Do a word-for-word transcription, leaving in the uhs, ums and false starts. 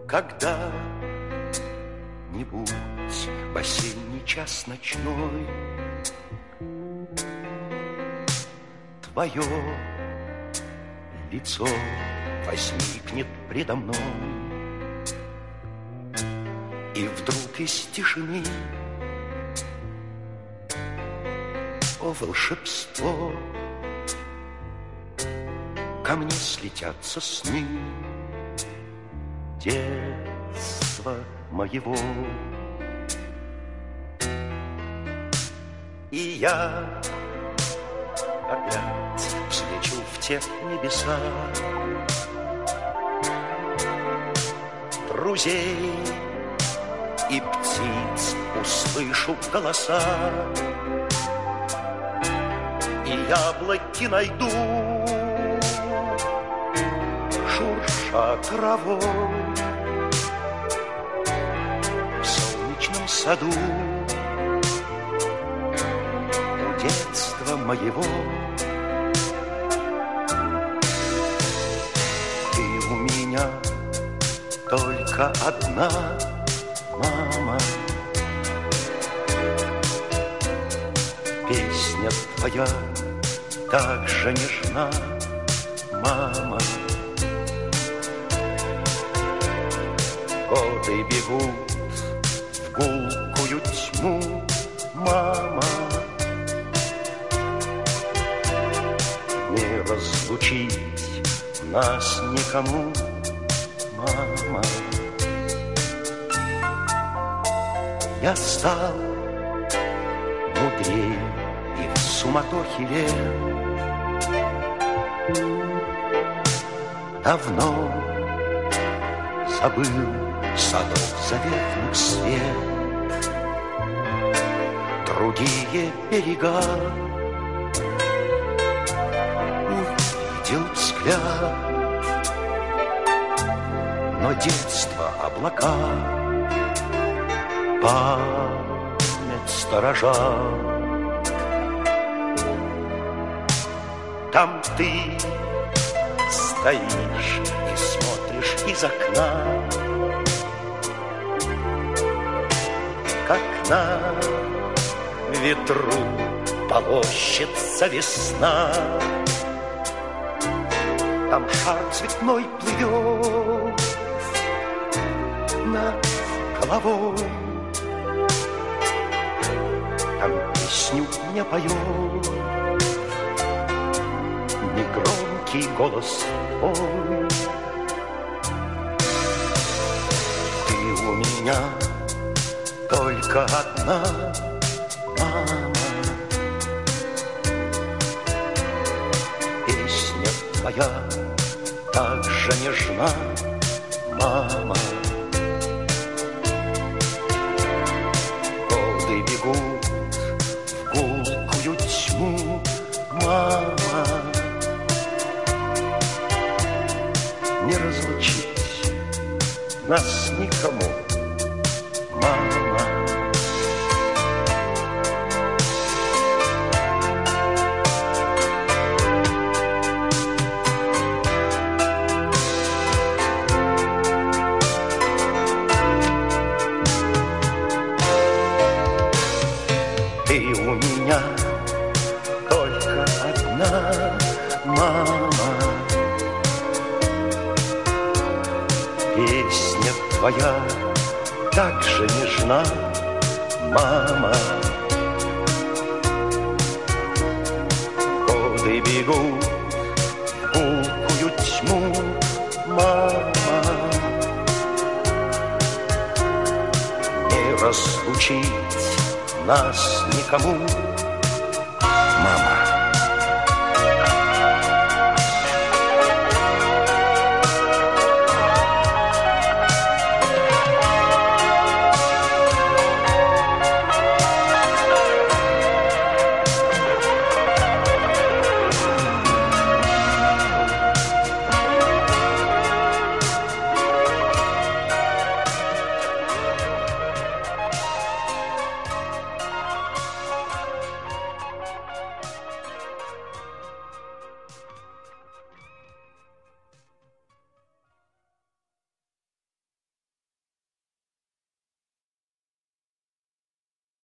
Когда-нибудь в осенний час ночной твое лицо возникнет предо мной, и вдруг из тишины, о волшебство, ко мне слетятся сны детства моего. И я опять взлечу в те небеса, друзей и птиц услышу голоса, и яблоки найду, шурша травой в солнечном саду у детства моего. Ты у меня только одна, мама. Песня твоя так же нежна, мама. Годы бегут в гулкую тьму, мама. Не разлучить нас никому, мама. Я стал мудрее и в суматохе лет давно забыл садов заветных свет, другие берега увидел взгляд, но детство облака память сторожа. Там ты стоишь и смотришь из окна, как на ветру полощется весна. Там шар цветной плывет над головой, там песню мне поет негромкий голос твой. Ты у меня только одна, мама. Песня твоя так же нежна, мама. Годы бегут в гулкую тьму, мама. Не разлучить нас никому, мама. Ты у меня только одна, мама. Песня твоя так же нежна, мама. Годы бегут в гулкую тьму, мама. Не разлучить нас никому,